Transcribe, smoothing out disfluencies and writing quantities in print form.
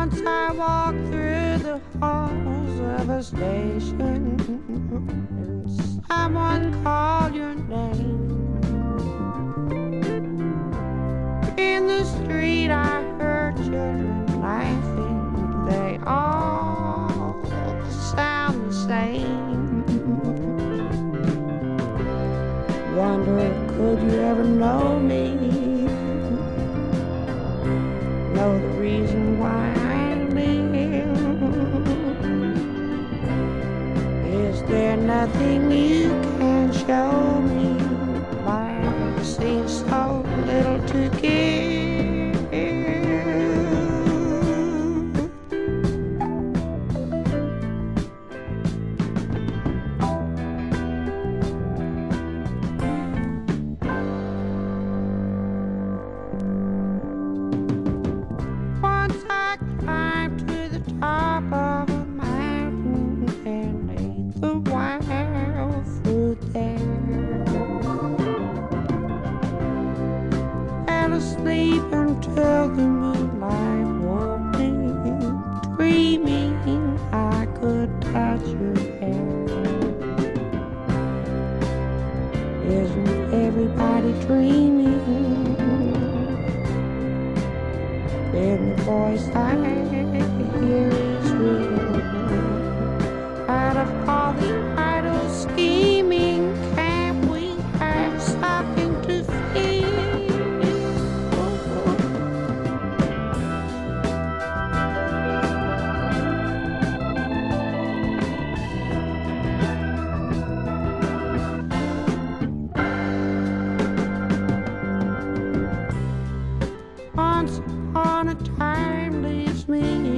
Once I walked through the halls of a station and someone called your name. In the street I heard children laughing. They all sound the same. Wonder, could you ever know me? Know the reason why I live? Is there nothing you can show me? Life seems so little to give. Once I climbed to the top of a mountain and ate the wild fruit there. Fell asleep until the moonlight woke me, dreaming I could touch your hair. Isn't everybody dreaming? And the voice I hear is real. Out of all the idle scheming, can't we have something to feel? Once upon a time leaves me